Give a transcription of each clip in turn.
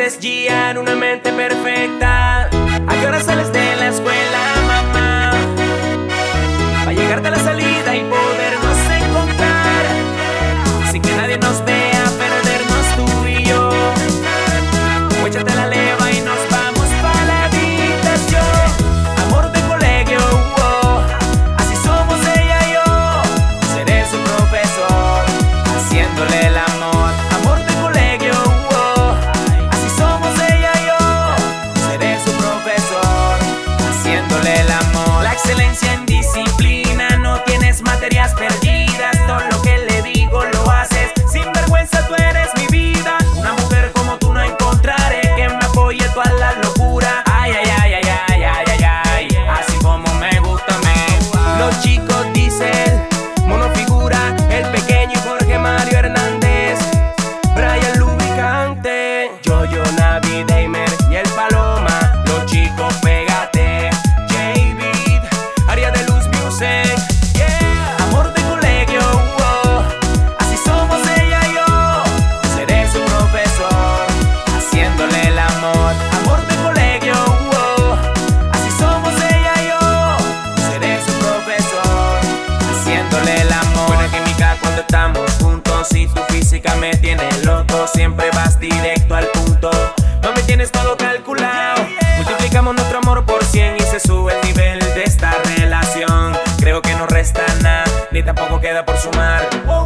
es Gian, una mente perfecta. ¿A qué hora sales de la escuela, mamá? Pa' llegarte a la salida y podernos encontrar sin que nadie nos vea, perdernos tú y yo. O échate la leva y nos vamos pa' la habitación. Amor de colegio, así somos ella y yo. Seré su profesor, haciéndole el amor. Amor de colegio, así somos ella y yo. Seré su profesor, haciéndole el amor. La excelencia en disciplina, no tienes materias perdidas. Todo lo que le digo lo haces sin vergüenza, tú eres mi vida. Una mujer como tú no encontraré que me apoye toda la locura. Ay, ay, ay, ay, ay, ay, ay, ay, así como me gusta a mí. Los chicos dicen monofigura, el pequeño y Jorge Mario Hernández, Brian Lubricante, Yo-Yo Navi Damer y el Paloma. Los chicos pégate, J-Beat, Área de Luz Music. Amor de colegio, así somos ella y yo. Seré su profesor, haciéndole el amor. Amor de colegio, así somos ella y yo. Seré su profesor, haciéndole el amor. Buena química cuando estamos juntos y tu física me tiene loco. Siempre vas directo al punto, no me tienes todo calculado. Multiplicamos nuestro amor por 100 y se sube el nivel de esta relación. Creo que no resta nada, ni tampoco queda por sumar.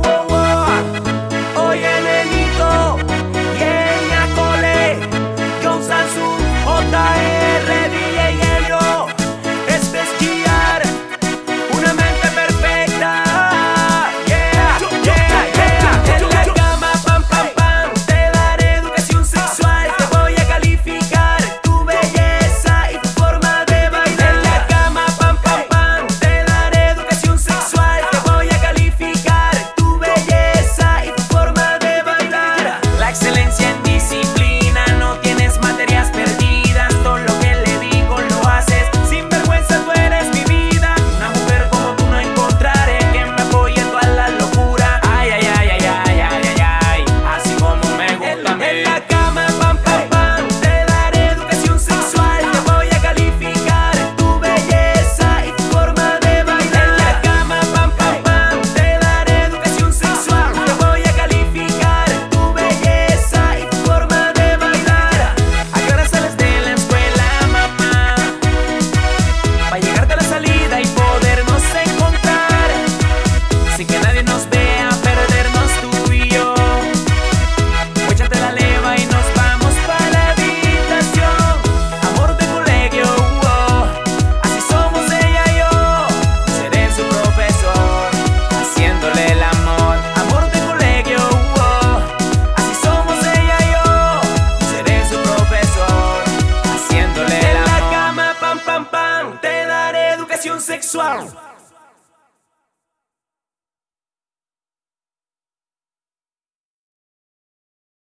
Oye, nenito, y ella cole, John Samsung, JR, DJ Helio. Este es Gian, una mente perfecta. Yeah, yeah, yeah. En la cama, pam, pam, pam, te daré educación sexual. Te voy a calificar tu belleza y tu forma de bailar. En la cama, pam, pam, pam, te daré educación sexual. Te voy a calificar tu belleza y tu forma de bailar. La excelencia en disciplina, no tienes materias perdidas. Todo lo que le digo lo haces sin vergüenza, tú eres mi vida. Una mujer como tú no encontraré que me apoye en toda la locura. Ay, ay, ay, ay, ay, ay, ay, ay, así como me gusta a mí. En la cama, pam, pam, pam, te daré educación sexual. Te voy a calificar tu belleza y tu forma de bailar. En la cama, pam, pam, pam, te daré educación sexual. Te voy a calificar tu belleza y tu forma de bailar. ¿A qué hora sales de la escuela, mamá? Pa' llegarte a la salida y podernos encontrar sin que nadie nos vea, perdernos tú y yo. O échate la leva y nos vamos pa' la habitación. Amor de colegio, así somos ella y yo. Seré su profesor, haciéndole el amor. Amor de colegio, así somos ella y yo. Seré su profesor, haciéndole el amor. En la cama, pam, pam, pam, te daré educación sexual.